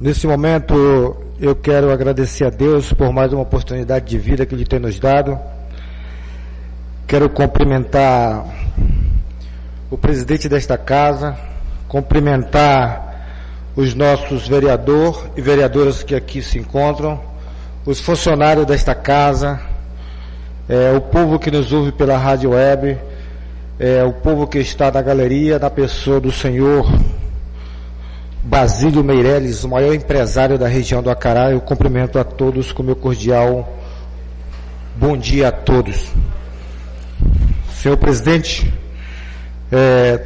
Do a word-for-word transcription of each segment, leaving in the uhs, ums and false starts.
Nesse momento, eu quero agradecer a Deus por mais uma oportunidade de vida que Ele tem nos dado. Quero cumprimentar o presidente desta casa, cumprimentar os nossos vereadores e vereadoras que aqui se encontram, os funcionários desta casa, é, o povo que nos ouve pela rádio web, é, o povo que está na galeria, na pessoa do senhor Basílio Meireles, o maior empresário da região do Acará. Eu cumprimento a todos com meu cordial bom dia a todos. Senhor presidente, é,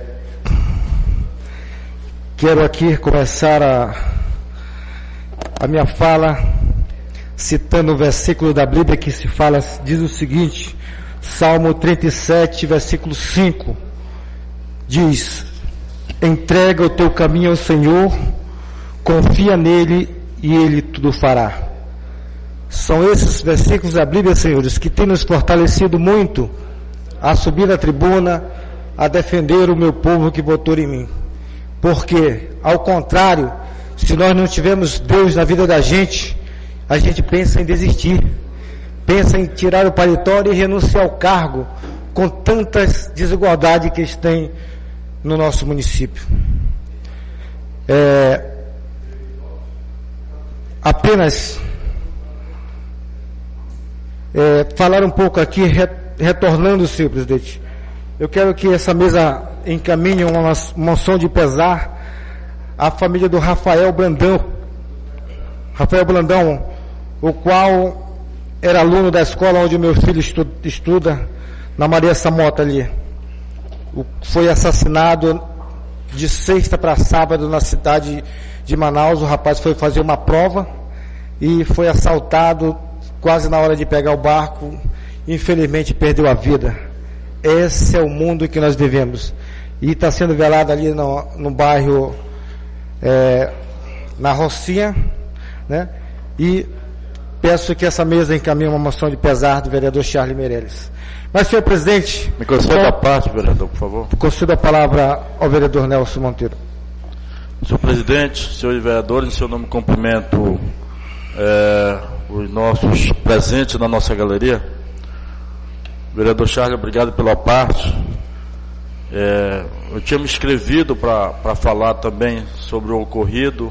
quero aqui começar a, a minha fala citando o versículo da Bíblia que se fala, diz o seguinte, Salmo trinta e sete, versículo cinco, diz: entrega o teu caminho ao Senhor, confia nele e ele tudo fará. São esses versículos da Bíblia, senhores, que têm nos fortalecido muito a subir na tribuna, a defender o meu povo que votou em mim. Porque, ao contrário, se nós não tivermos Deus na vida da gente, a gente pensa em desistir, pensa em tirar o paletó e renunciar ao cargo, com tantas desigualdades que eles têm no nosso município. É, apenas é, falar um pouco aqui, retornando, senhor presidente, eu quero que essa mesa encaminhe uma moção de pesar à família do Rafael Brandão, Rafael Brandão, o qual era aluno da escola onde o meu filho estuda, estuda na Maria Samota ali. O, foi assassinado de sexta para sábado na cidade de Manaus. O rapaz foi fazer uma prova e foi assaltado quase na hora de pegar o barco. Infelizmente perdeu a vida. Esse é o mundo que nós vivemos. E está sendo velado ali no, no bairro, é, na Rocinha, né? E peço que essa mesa encaminhe uma moção de pesar do vereador Charles Meireles. Mas, senhor presidente... Me conceda a parte, vereador, por favor. Concedo a palavra ao vereador Nelson Monteiro. Senhor presidente, senhores vereadores, em seu nome cumprimento é, os nossos presentes na nossa galeria. Vereador Charles, obrigado pela parte. É, eu tinha me inscrevido para falar também sobre o ocorrido,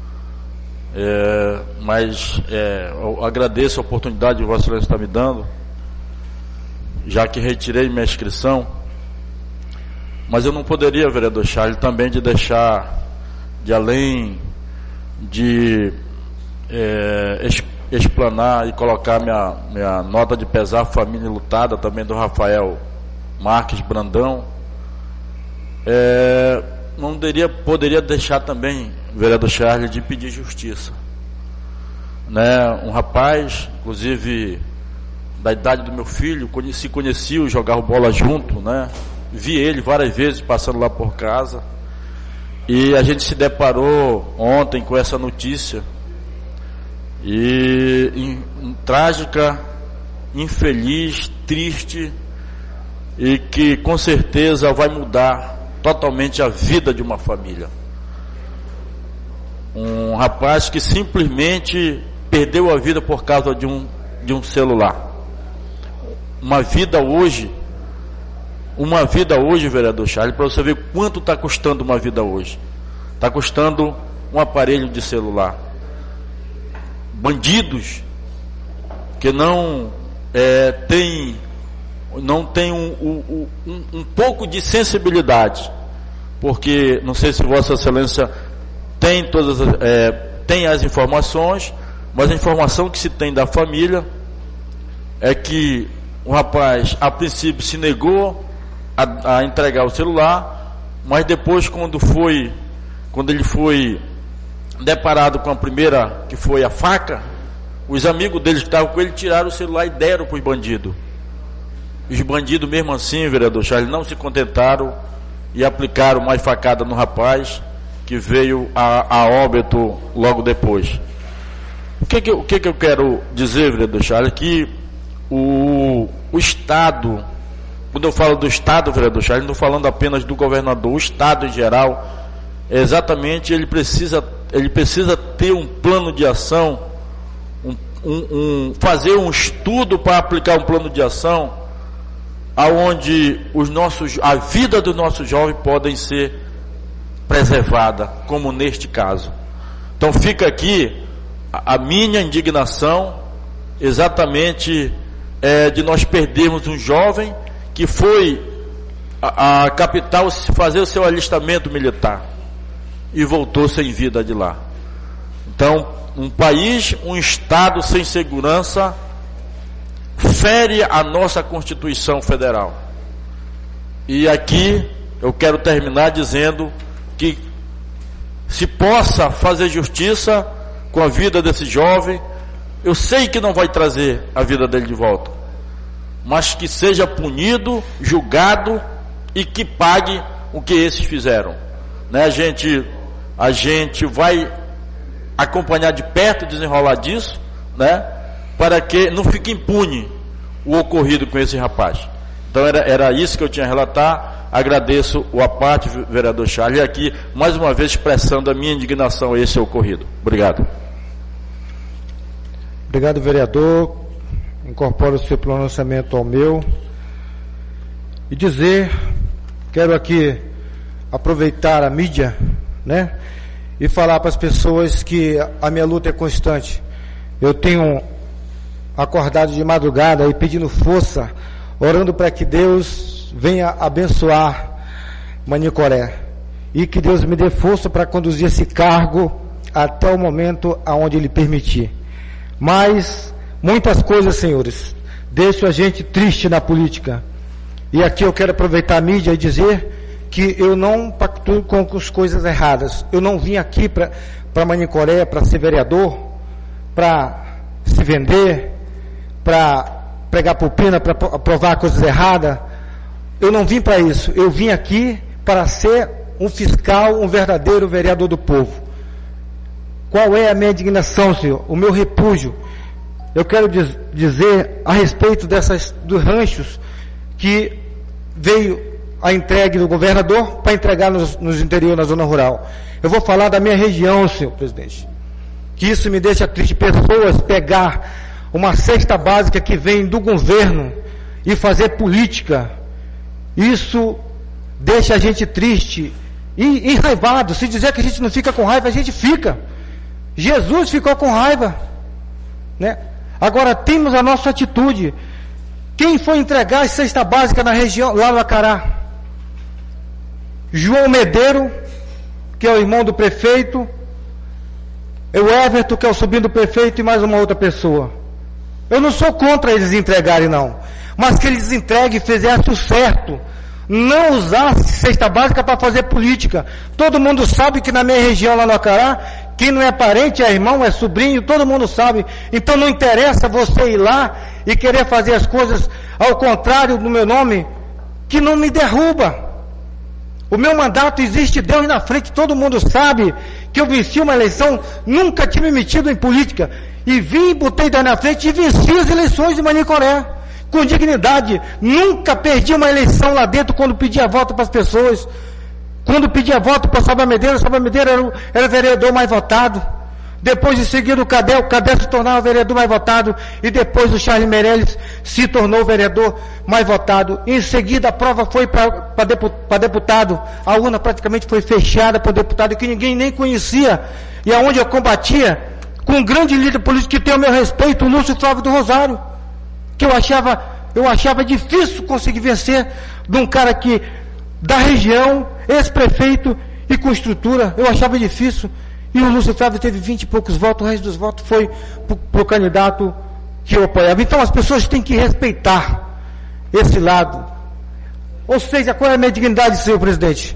é, mas é, eu agradeço a oportunidade que Vossa Excelência está me dando, já que retirei minha inscrição. Mas eu não poderia, vereador Charles, também de deixar, de além de é, explanar e colocar minha, minha nota de pesar à família lutada também do Rafael Marques Brandão, é, não poderia, poderia deixar também, vereador Charles, de pedir justiça, né? Um rapaz, inclusive da idade do meu filho, se conhecia, jogava bola junto, né? Vi ele várias vezes passando lá por casa, e a gente se deparou ontem com essa notícia, e em, em, trágica, infeliz, triste, e que com certeza vai mudar totalmente a vida de uma família. Um rapaz que simplesmente perdeu a vida por causa de um, de um celular. Uma vida hoje, uma vida hoje, vereador Charles, para você ver quanto está custando uma vida hoje. Está custando um aparelho de celular. Bandidos que não é, tem, não tem um, um, um, um pouco de sensibilidade, porque não sei se Vossa Excelência tem todas as, é, tem as informações, mas a informação que se tem da família é que o rapaz, a princípio, se negou a, a entregar o celular, mas depois, quando foi, quando ele foi deparado com a primeira, que foi a faca, os amigos dele que estavam com ele tiraram o celular e deram para os bandidos. Os bandidos, mesmo assim, vereador Charles, não se contentaram e aplicaram mais facada no rapaz, que veio a, a óbito logo depois. O que que, o que que eu quero dizer, vereador Charles, que O, o Estado, quando eu falo do Estado, vereador Charles, não estou falando apenas do governador, o Estado em geral, exatamente, ele precisa ele precisa ter um plano de ação, um, um, um, fazer um estudo para aplicar um plano de ação, aonde os nossos, a vida dos nossos jovens podem ser preservada, como neste caso. Então fica aqui a, a minha indignação, exatamente é, de nós perdermos um jovem que foi a, a capital fazer o seu alistamento militar e voltou sem vida de lá. Então, um país, um estado sem segurança fere a nossa Constituição Federal. E aqui eu quero terminar dizendo que se possa fazer justiça com a vida desse jovem. Eu sei que não vai trazer a vida dele de volta, mas que seja punido, julgado e que pague o que esses fizeram, né? A gente, a gente vai acompanhar de perto o desenrolar disso, né? Para que não fique impune o ocorrido com esse rapaz. Então era, era isso que eu tinha a relatar. Agradeço o aparte, vereador Charles, e aqui mais uma vez expressando a minha indignação a esse ocorrido. Obrigado. Obrigado, vereador. Incorporo o seu pronunciamento ao meu. E dizer, quero aqui aproveitar a mídia, né? E falar para as pessoas que a minha luta é constante. Eu tenho acordado de madrugada e pedindo força, orando para que Deus venha abençoar Manicoré. E que Deus me dê força para conduzir esse cargo até o momento aonde Ele permitir. Mas muitas coisas, senhores, deixam a gente triste na política. E aqui eu quero aproveitar a mídia e dizer que eu não pactuo com as coisas erradas. Eu não vim aqui para Manicoré para ser vereador, para se vender, para pregar pupina, para aprovar coisas erradas. Eu não vim para isso. Eu vim aqui para ser um fiscal, um verdadeiro vereador do povo. Qual é a minha indignação, senhor? O meu repúdio. Eu quero diz, dizer a respeito dessas, dos ranchos que veio a entregue do governador para entregar nos, nos interior, na zona rural. Eu vou falar da minha região, senhor presidente. Que isso me deixa triste. Pessoas pegar uma cesta básica que vem do governo e fazer política. Isso deixa a gente triste e enraivado. Se dizer que a gente não fica com raiva, a gente fica. Jesus ficou com raiva, né? Agora temos a nossa atitude. Quem foi entregar a cesta básica na região, lá no Acará? João Medeiro, que é o irmão do prefeito, o Everton, que é o sobrinho do prefeito, e mais uma outra pessoa. Eu não sou contra eles entregarem, não, mas que eles entreguem e fizessem o certo. Não usar cesta básica para fazer política. Todo mundo sabe que na minha região lá no Acará, quem não é parente é irmão, é sobrinho, todo mundo sabe. Então não interessa você ir lá e querer fazer as coisas ao contrário do meu nome, que não me derruba. O meu mandato existe Deus na frente, todo mundo sabe que eu venci uma eleição, nunca tinha me metido em política. E vim, botei Deus na frente e venci as eleições de Manicoré. Com dignidade, nunca perdi uma eleição lá dentro quando pedia voto para as pessoas. Quando pedia voto para Salva Medeira, Salva Medeira era, o, era o vereador mais votado. Depois de seguir o Cadê, o Cadê se tornava o vereador mais votado. E depois o Charles Meirelles se tornou o vereador mais votado. Em seguida a prova foi para deputado. A urna praticamente foi fechada para deputado que ninguém nem conhecia. E aonde eu combatia com um grande líder político que tem o meu respeito, o Lúcio Flávio do Rosário. Que eu achava, eu achava difícil conseguir vencer de um cara que, da região, ex-prefeito e com estrutura, eu achava difícil. E o Lúcio Flávio teve vinte e poucos votos, o resto dos votos foi para o candidato que eu apoiava. Então as pessoas têm que respeitar esse lado. Ou seja, qual é a minha dignidade, senhor presidente?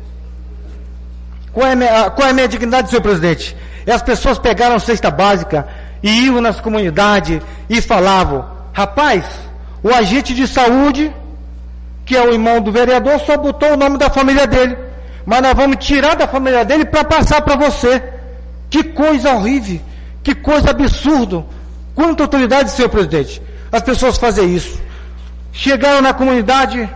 Qual é a minha, qual é a minha dignidade, senhor presidente? E as pessoas pegaram a cesta básica e iam nas comunidades e falavam: rapaz, o agente de saúde, que é o irmão do vereador, só botou o nome da família dele. Mas nós vamos tirar da família dele para passar para você. Que coisa horrível, que coisa absurda. Quanta autoridade, senhor presidente, as pessoas fazem isso. Chegaram na comunidade,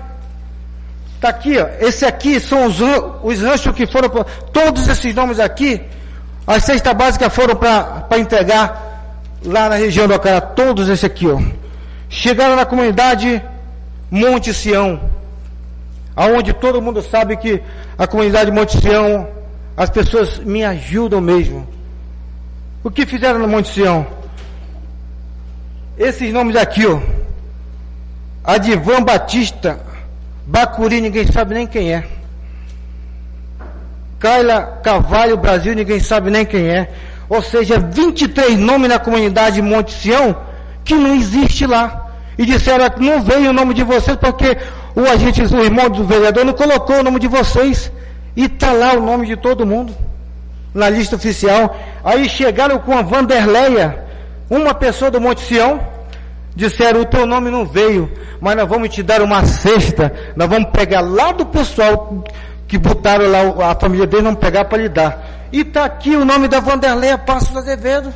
está aqui, ó, esse aqui são os, os ranchos que foram, todos esses nomes aqui, As cestas básicas foram para entregar lá na região do Acará, todos esse aqui, ó. Chegaram na comunidade Monte Sião, aonde todo mundo sabe que a comunidade Monte Sião, as pessoas me ajudam mesmo. O que fizeram no Monte Sião? Esses nomes aqui, ó. Adivan Batista Bacuri, ninguém sabe nem quem é. Kaila Carvalho Brasil, ninguém sabe nem quem é. Ou seja, vinte e três nomes na comunidade Monte Sião que não existe lá. E disseram que não veio o nome de vocês porque o agente, o irmão do vereador não colocou o nome de vocês. E está lá o nome de todo mundo na lista oficial. Aí chegaram com a Vanderleia, uma pessoa do Monte Sião, disseram: o teu nome não veio, mas nós vamos te dar uma cesta, nós vamos pegar lá do pessoal que botaram lá a família dele, vamos pegar para lhe dar. E está aqui o nome da Vanderleia Passos Azevedo.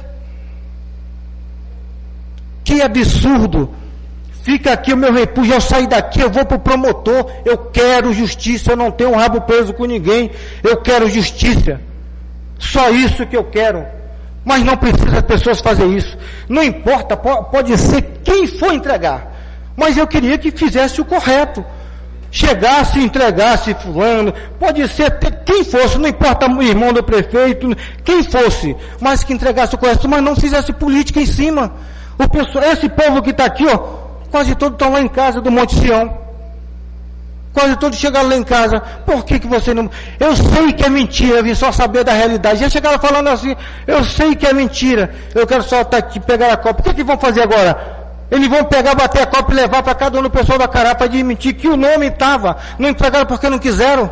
Que absurdo! Fica aqui o meu repúdio, eu saio daqui, eu vou para o promotor, eu quero justiça, eu não tenho um rabo preso com ninguém, eu quero justiça. Só isso que eu quero. Mas não precisa as pessoas fazer isso. Não importa, pode ser quem for entregar. Mas eu queria que fizesse o correto. Chegasse e entregasse fulano, pode ser quem fosse, não importa o irmão do prefeito, quem fosse, mas que entregasse o correto, mas não fizesse política em cima. O pessoal, esse povo que está aqui, ó, quase todos estão lá em casa do Monte Sião. Quase todos chegaram lá em casa. Por que que você não... Eu sei que é mentira, eu vim só saber da realidade. Já chegaram falando assim, eu sei que é mentira, eu quero só estar aqui, pegar a copa. O que que vão fazer agora? Eles vão pegar, bater a copa e levar para cada um do pessoal da Acará para admitir que o nome estava. Não entregaram porque não quiseram.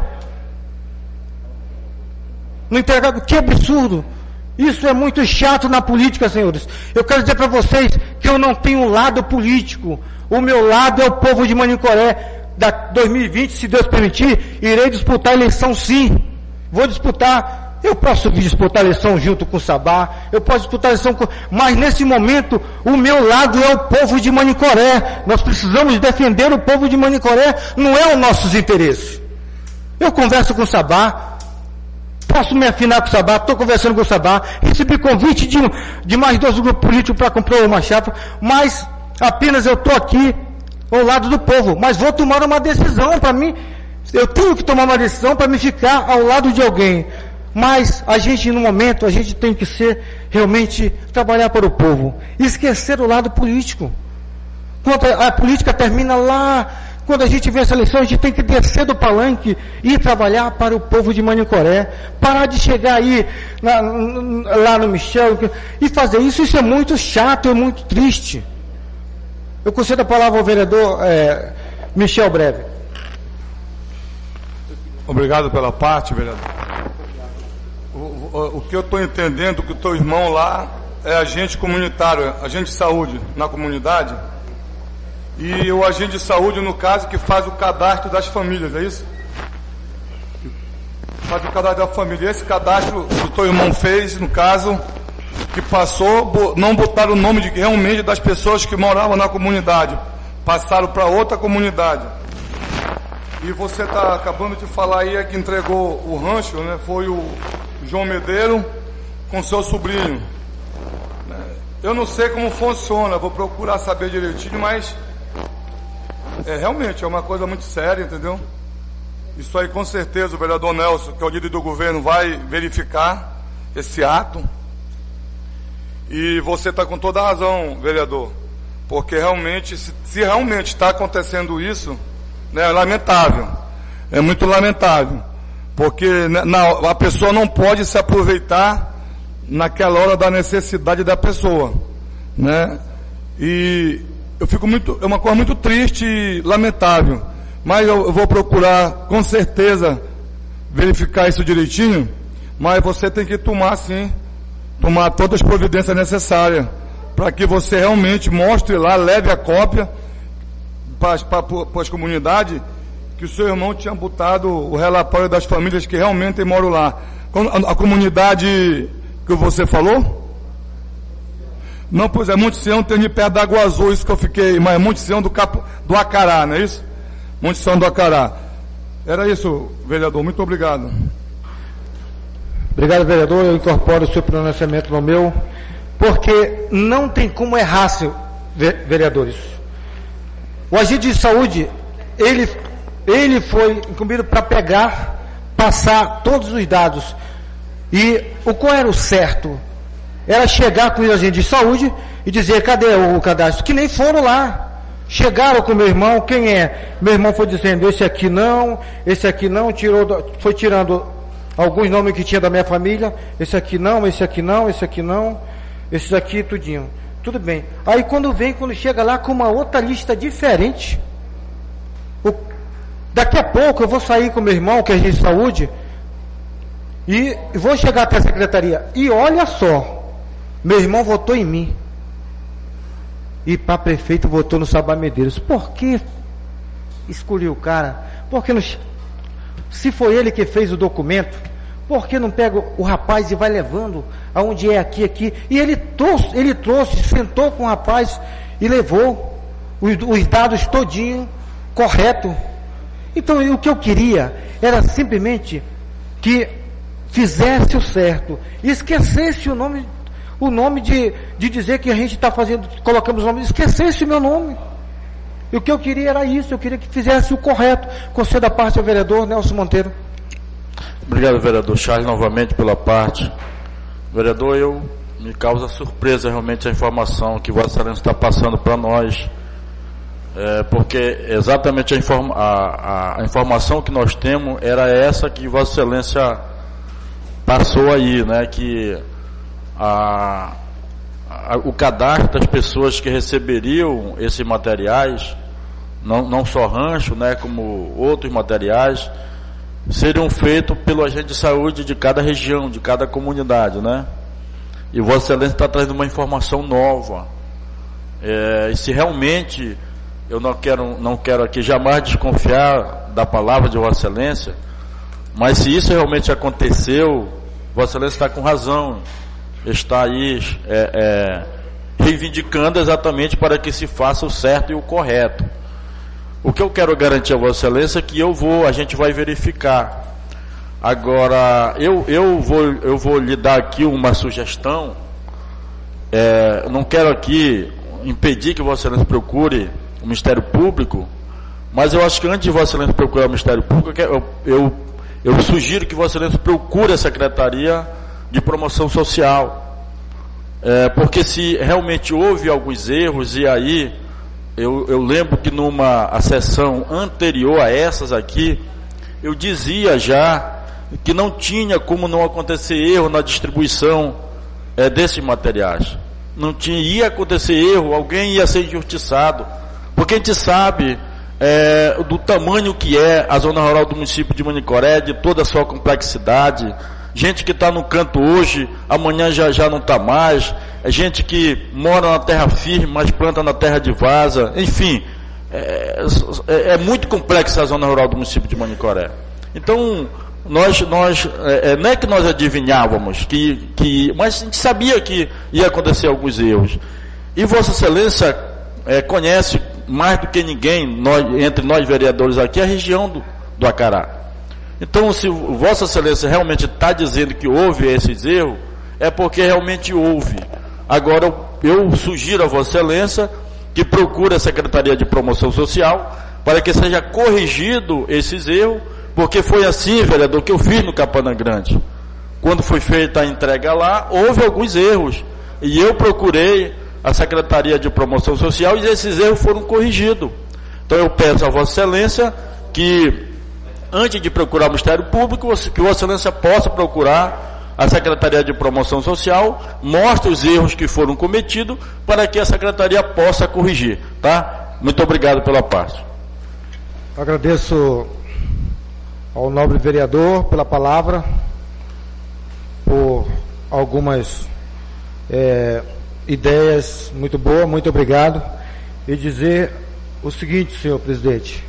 Não entregaram. Que absurdo. Isso é muito chato na política, senhores. Eu quero dizer para vocês que eu não tenho lado político. O meu lado é o povo de Manicoré. Da dois mil e vinte, se Deus permitir, irei disputar a eleição sim. Vou disputar. Eu posso disputar a eleição junto com o Sabá, eu posso disputar a eleição com... Mas nesse momento, o meu lado é o povo de Manicoré. Nós precisamos defender o povo de Manicoré, não é os nossos interesses. Eu converso com o Sabá, posso me afinar com o Sabá, estou conversando com o Sabá, recebi convite de, de mais dois grupos políticos para comprar uma chapa, mas apenas eu estou aqui ao lado do povo, mas vou tomar uma decisão para mim, eu tenho que tomar uma decisão para me ficar ao lado de alguém. Mas a gente, no momento, a gente tem que ser, realmente, trabalhar para o povo. Esquecer o lado político. Quando a política termina lá, quando a gente vence a eleição, a gente tem que descer do palanque e trabalhar para o povo de Manicoré. Parar de chegar aí, na, lá no Michel, e fazer isso. Isso é muito chato, é muito triste. Eu concedo a palavra ao vereador é, Michel Breve. Obrigado pela parte, vereador. O, o que eu estou entendendo que o teu irmão lá é agente comunitário, agente de saúde na comunidade, e o agente de saúde, no caso, que faz o cadastro das famílias, é isso? Faz o cadastro da família. Esse cadastro que o teu irmão fez, no caso, que passou, não botaram o nome de, realmente das pessoas que moravam na comunidade, passaram para outra comunidade. E você está acabando de falar aí é que entregou o rancho, né? Foi o João Medeiro com seu sobrinho. Eu não sei como funciona, vou procurar saber direitinho, mas é, realmente é uma coisa muito séria, entendeu? Isso aí com certeza o vereador Nelson, que é o líder do governo, vai verificar esse ato. E você está com toda a razão, vereador, porque realmente, se, se realmente está acontecendo isso, né, é lamentável, é muito lamentável. Porque na, a pessoa não pode se aproveitar naquela hora da necessidade da pessoa, né? E eu fico muito, é uma coisa muito triste e lamentável. Mas eu, eu vou procurar, com certeza, verificar isso direitinho. Mas você tem que tomar, sim, tomar todas as providências necessárias para que você realmente mostre lá, leve a cópia para as comunidades, que o seu irmão tinha botado o relatório das famílias que realmente moram lá. A, a comunidade que você falou? Não, pois é, Monte Sião tem de perto da Água Azul, isso que eu fiquei, mas Monte Sião do, Capo, do Acará, não é isso? Monte Sião do Acará. Era isso, vereador, muito obrigado. Obrigado, vereador. Eu incorporo o seu pronunciamento no meu, porque não tem como errar, senhor, vereadores. O agente de saúde, ele, ele foi incumbido para pegar, passar todos os dados. E o qual era o certo? Era chegar com o agente de saúde e dizer, cadê o cadastro? Que nem foram lá. Chegaram com o meu irmão, quem é? Meu irmão foi dizendo, esse aqui não, esse aqui não, tirou, foi tirando alguns nomes que tinha da minha família, esse aqui não, esse aqui não, esse aqui não, esses aqui tudinho. Tudo bem. Aí quando vem, quando chega lá com uma outra lista diferente, o, daqui a pouco eu vou sair com meu irmão, que é agente de saúde, e vou chegar até a secretaria. E olha só, meu irmão votou em mim. E para prefeito votou no Sabá Medeiros. Por que escolheu o cara? Por que não, se foi ele que fez o documento, por que não pega o rapaz e vai levando aonde é aqui, aqui? E ele trouxe, ele trouxe, sentou com o rapaz e levou os, os dados todinho correto. Então o que eu queria era simplesmente que fizesse o certo, e esquecesse o nome, o nome de, de dizer que a gente está fazendo, colocamos o nome, esquecesse o meu nome. E o que eu queria era isso, eu queria que fizesse o correto. Concedo a parte ao vereador Nelson Monteiro. Obrigado, vereador Charles, novamente pela parte. Vereador, eu me causa surpresa realmente a informação que Vossa Excelência está passando para nós, é, porque exatamente a, informa, a, a informação que nós temos era essa que Vossa Excelência passou aí, né, que a, a, o cadastro das pessoas que receberiam esses materiais, não, não só rancho, né, como outros materiais, seriam feitos pelo agente de saúde de cada região, de cada comunidade, né? E Vossa Excelência está trazendo uma informação nova. É, e se realmente, eu não quero, não quero aqui jamais desconfiar da palavra de Vossa Excelência, mas se isso realmente aconteceu, Vossa Excelência está com razão, está aí é, é, reivindicando exatamente para que se faça o certo e o correto. O que eu quero garantir a Vossa Excelência é que eu vou, a gente vai verificar. Agora, eu, eu, vou, eu vou lhe dar aqui uma sugestão. É, não quero aqui impedir que Vossa Excelência procure o Ministério Público, mas eu acho que antes de Vossa Excelência procurar o Ministério Público, eu, eu, eu sugiro que Vossa Excelência procure a Secretaria de Promoção Social. É, porque se realmente houve alguns erros, e aí, eu, eu lembro que numa sessão anterior a essas aqui, eu dizia já que não tinha como não acontecer erro na distribuição é, desses materiais. Não tinha, ia acontecer erro, alguém ia ser injustiçado, porque a gente sabe é, do tamanho que é a zona rural do município de Manicoré, de toda a sua complexidade. Gente que está no canto hoje, amanhã já, já não está mais. É gente que mora na terra firme, mas planta na terra de vaza. Enfim, é, é, é muito complexa a zona rural do município de Manicoré. Então, nós, nós é, não é que nós adivinhávamos, que, que, mas a gente sabia que ia acontecer alguns erros. E Vossa Excelência é, conhece mais do que ninguém, nós, entre nós vereadores aqui, a região do, do Acará. Então, se Vossa Excelência realmente está dizendo que houve esses erros, é porque realmente houve. Agora, eu sugiro a Vossa Excelência que procure a Secretaria de Promoção Social para que seja corrigido esses erros, porque foi assim, vereador, que eu fiz no Capana Grande. Quando foi feita a entrega lá, houve alguns erros. E eu procurei a Secretaria de Promoção Social e esses erros foram corrigidos. Então, eu peço a Vossa Excelência que, antes de procurar o Ministério Público, que Vossa Excelência possa procurar a Secretaria de Promoção Social, mostre os erros que foram cometidos, para que a Secretaria possa corrigir, tá? Muito obrigado pela parte. Agradeço ao nobre vereador pela palavra, por algumas é, ideias muito boas, muito obrigado, e dizer o seguinte, senhor presidente.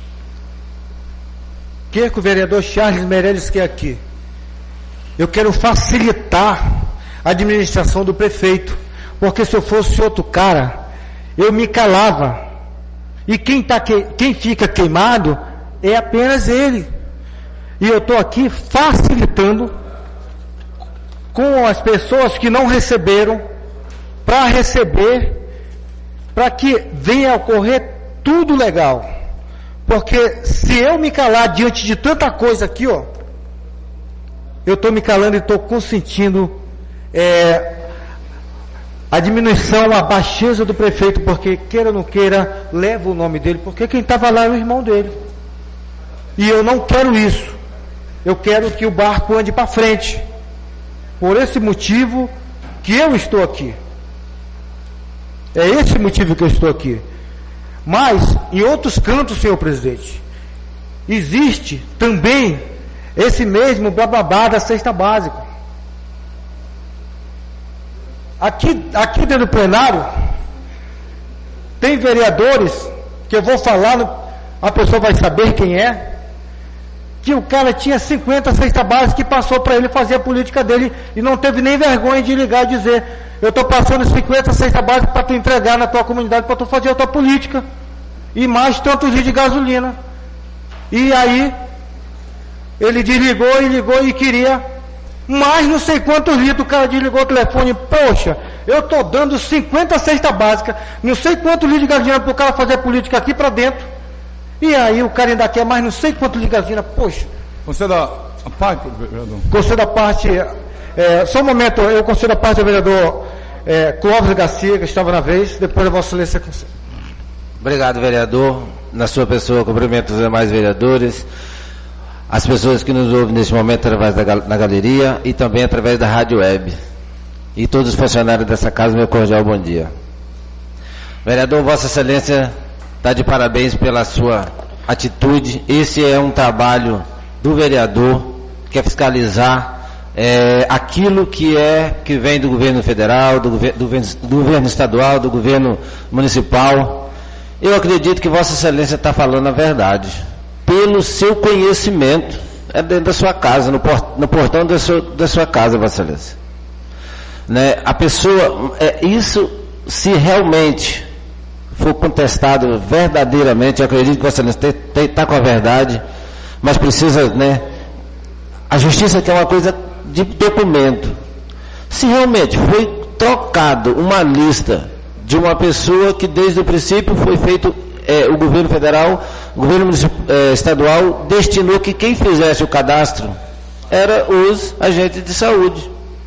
O que, que o vereador Charles Meirelles quer aqui? Eu quero facilitar a administração do prefeito, porque se eu fosse outro cara, eu me calava. E quem, tá que, quem fica queimado é apenas ele. E eu estou aqui facilitando com as pessoas que não receberam, para receber, para que venha a ocorrer tudo legal. Porque se eu me calar diante de tanta coisa aqui, ó, eu estou me calando e estou consentindo é, a diminuição, a baixeza do prefeito, porque queira ou não queira, leva o nome dele, porque quem estava lá é o irmão dele. E eu não quero isso. Eu quero que o barco ande para frente. Por esse motivo que eu estou aqui. É esse motivo que eu estou aqui. Mas, em outros cantos, senhor presidente, existe também esse mesmo blá-blá-blá da cesta básica. Aqui, aqui dentro do plenário, tem vereadores, que eu vou falar, no, a pessoa vai saber quem é, que o cara tinha cinquenta cestas básicas que passou para ele fazer a política dele e não teve nem vergonha de ligar e dizer: eu estou passando cinquenta cestas básicas para tu entregar na tua comunidade, para tu fazer a tua política, e mais tantos litros de gasolina. E aí ele desligou e ligou e queria mais não sei quantos litros. O cara desligou o telefone: poxa, eu estou dando cinquenta cestas básicas, não sei quantos litros de gasolina para o cara fazer a política aqui para dentro. E aí o cara ainda quer mais não sei quanto de gasolina. Poxa. Concedo a parte, vereador. Concedo a parte, é, só um momento, eu concedo a parte do vereador é, Clóvis Garcia, que estava na vez, depois a Vossa Excelência concede. Obrigado, vereador. Na sua pessoa, cumprimento os demais vereadores, as pessoas que nos ouvem neste momento através da na galeria e também através da rádio web. E todos os funcionários dessa casa, meu cordial bom dia. Vereador, Vossa Excelência está de parabéns pela sua atitude. Esse é um trabalho do vereador, que é fiscalizar é, aquilo que é que vem do governo federal, do, gover do, do governo estadual, do governo municipal. Eu acredito que Vossa Excelência está falando a verdade, pelo seu conhecimento, é dentro da sua casa, no, port no portão da sua, da sua casa, Vossa Excelência. Né? A pessoa, é, isso se realmente for contestado verdadeiramente, eu acredito que Vossa Excelência está com a verdade, mas precisa, né, a justiça quer uma coisa de documento. Se realmente foi trocado uma lista de uma pessoa que desde o princípio foi feito, é, o governo federal, o governo é, estadual destinou que quem fizesse o cadastro era os agentes de saúde.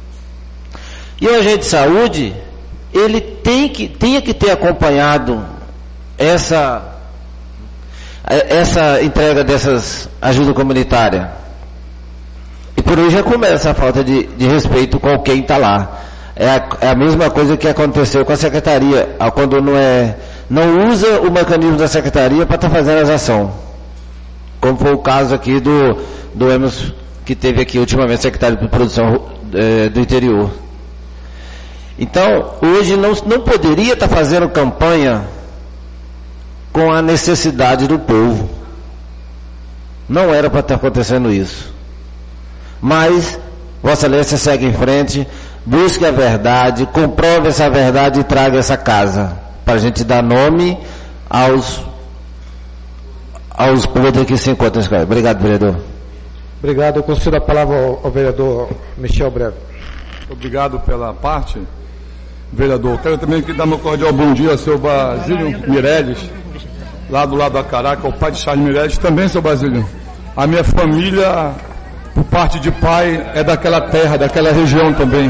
E o agente de saúde, ele tem que, tinha que ter acompanhado essa, essa entrega dessas ajuda comunitária. E por aí já começa a falta de, de respeito com quem está lá. É a, é a mesma coisa que aconteceu com a secretaria, quando não, é, não usa o mecanismo da secretaria para estar tá fazendo as ações. Como foi o caso aqui do, do Emerson, que teve aqui ultimamente, secretário de produção é, do interior. Então, hoje não, não poderia estar fazendo campanha com a necessidade do povo. Não era para estar acontecendo isso. Mas, Vossa Excelência segue em frente, busque a verdade, comprove essa verdade e traga essa casa, para a gente dar nome aos, aos poderes que se encontram nesse caso. Obrigado, vereador. Obrigado. Eu concedo a palavra ao, ao vereador Michel Breve. Obrigado pela parte, vereador. Quero também aqui dar meu cordial bom dia ao seu Basílio Mireles, lá do lado da Caraca, o pai de Charles Mireles, também, seu Basílio. A minha família, por parte de pai, é daquela terra, daquela região também.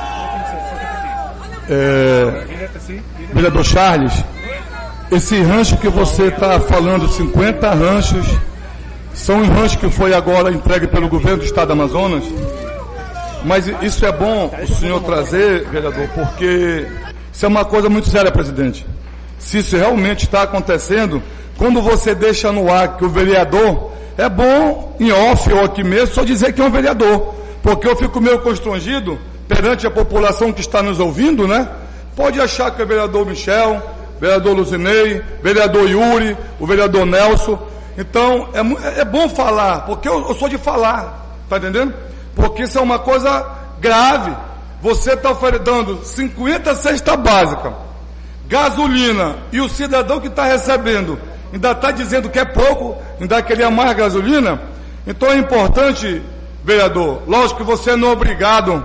É, vereador Charles, esse rancho que você está falando, cinquenta ranchos, são ranchos que foi agora entregue pelo governo do estado do Amazonas. Mas isso é bom o senhor trazer, vereador, porque isso é uma coisa muito séria, presidente. Se isso realmente está acontecendo, quando você deixa no ar que o vereador, é bom, em off ou aqui mesmo, só dizer que é um vereador. Porque eu fico meio constrangido perante a população que está nos ouvindo, né? Pode achar que é o vereador Michel, vereador Luzinei, vereador Yuri, o vereador Nelson. Então, é, é bom falar, porque eu, eu sou de falar, tá entendendo? Porque isso é uma coisa grave. Você está oferecendo cinquenta cestas básicas, gasolina, e o cidadão que está recebendo ainda está dizendo que é pouco, ainda queria mais gasolina. Então é importante, vereador, lógico que você não é obrigado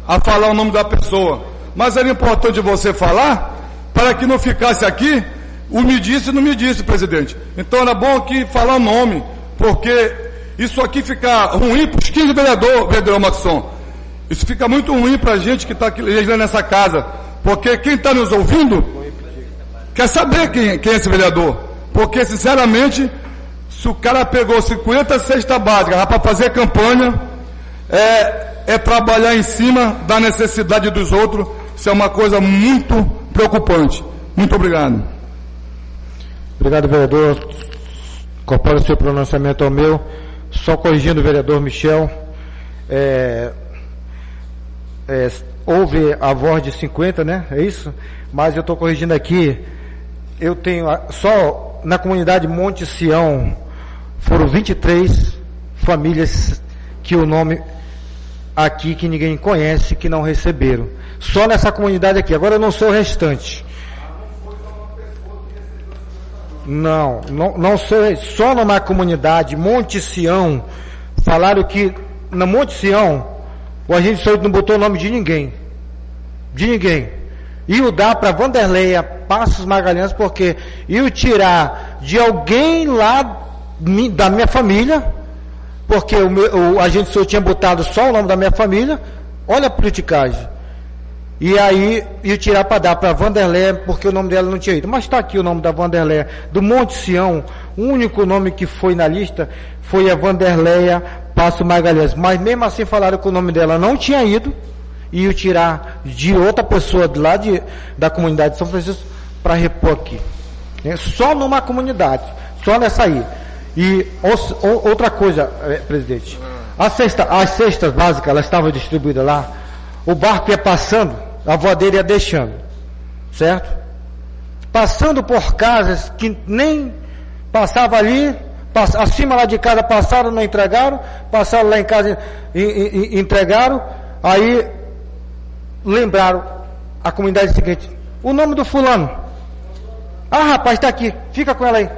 a falar o nome da pessoa. Mas era importante você falar, para que não ficasse aqui, o me disse e não me disse, presidente. Então era bom aqui falar o nome, porque isso aqui fica ruim para os quinze vereadores, vereador Maxson. Isso fica muito ruim para a gente que está aqui legislando nessa casa, porque quem está nos ouvindo quer saber quem, quem é esse vereador. Porque, sinceramente, se o cara pegou cinquenta cestas básicas para fazer campanha, é, é trabalhar em cima da necessidade dos outros. Isso é uma coisa muito preocupante. Muito obrigado. Obrigado, vereador. Incorporo o seu pronunciamento ao meu. Só corrigindo o vereador Michel. É, é, houve a voz de cinquenta, né? É isso? Mas eu estou corrigindo aqui. Eu tenho só na comunidade Monte Sião foram vinte e três famílias que o nome aqui que ninguém conhece, que não receberam. Só nessa comunidade aqui. Agora eu não sou o restante. Não, não, não sou, só numa comunidade Monte Sião falaram que na Monte Sião o agente de saúde não botou o nome de ninguém. De ninguém. E o dar para Vanderleia Passos Magalhães, porque eu tirar de alguém lá da minha família, porque o, meu, o agente de saúde tinha botado só o nome da minha família. Olha a politicagem. E aí eu tirar para dar para Vanderleia, porque o nome dela não tinha ido. Mas está aqui o nome da Vanderleia do Monte Sião. O único nome que foi na lista foi a Vanderleia Passos Magalhães. Mas mesmo assim falaram que o nome dela não tinha ido. E eu tirar de outra pessoa de lá de, da comunidade de São Francisco para repor aqui. É só numa comunidade, só nessa aí. E os, o, outra coisa, é, presidente, a cesta, as cestas básicas, elas estavam distribuídas lá, o barco ia passando, a voadeira ia deixando, certo? Passando por casas que nem passava ali, pass, acima lá de casa passaram, não entregaram, passaram lá em casa e, e, e entregaram, aí lembraram a comunidade seguinte, o nome do fulano. Ah, rapaz, está aqui, fica com ela aí.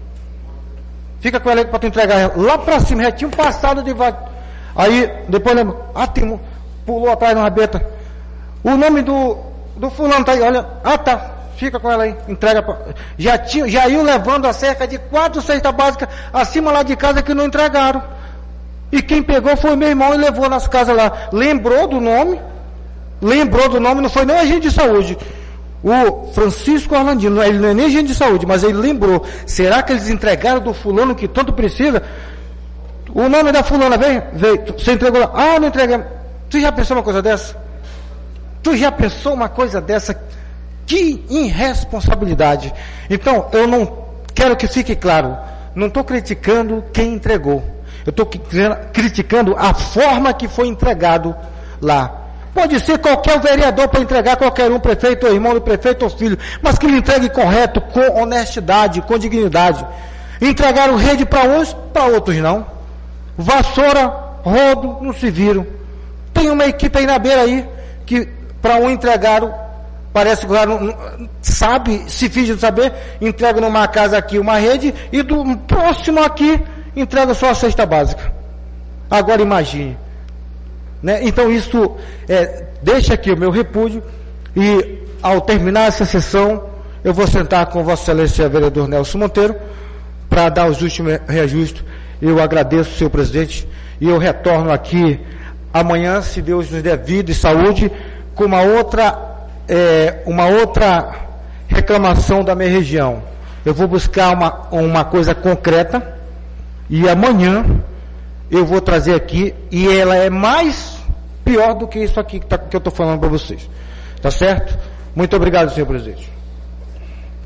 Fica com ela aí para tu entregar ela. Lá para cima, já tinha passado de vaga. Aí, depois lembra, ah, tem, pulou atrás na rabeta. O nome do, do fulano está aí, olha, ah, tá, fica com ela aí, entrega pra, já tinha, já iam levando a cerca de quatro cestas básicas acima lá de casa que não entregaram. E quem pegou foi meu irmão e levou nas casas lá. Lembrou do nome, lembrou do nome, não foi nem agente de saúde. O Francisco Orlandino, ele não é nem agente de saúde, mas ele lembrou. Será que eles entregaram do fulano que tanto precisa? O nome da fulana veio? Veio. Você entregou lá? Ah, não entreguei. Tu já pensou uma coisa dessa? Tu já pensou uma coisa dessa? Que irresponsabilidade. Então, eu não quero que fique claro. Não estou criticando quem entregou. Eu estou criticando a forma que foi entregado lá. Pode ser qualquer vereador para entregar, qualquer um, prefeito, ou irmão do prefeito ou filho, mas que lhe entregue correto, com honestidade, com dignidade. Entregaram rede para uns, para outros não. Vassoura, rodo, não se viram. Tem uma equipe aí na beira aí, que para um entregaram, parece que não, não, sabe, se finge de saber, entrega numa casa aqui uma rede, e do próximo aqui, entrega só a cesta básica. Agora imagine. Né? Então isso é, deixa aqui o meu repúdio, e ao terminar essa sessão eu vou sentar com Vossa Excelência vereador Nelson Monteiro para dar os últimos reajustes. Eu agradeço, senhor presidente, e eu retorno aqui amanhã, se Deus nos der vida e saúde, com uma outra é, uma outra reclamação da minha região. Eu vou buscar uma, uma coisa concreta, e amanhã eu vou trazer aqui, e ela é mais pior do que isso aqui que, tá, que eu estou falando para vocês. Tá certo? Muito obrigado, senhor presidente.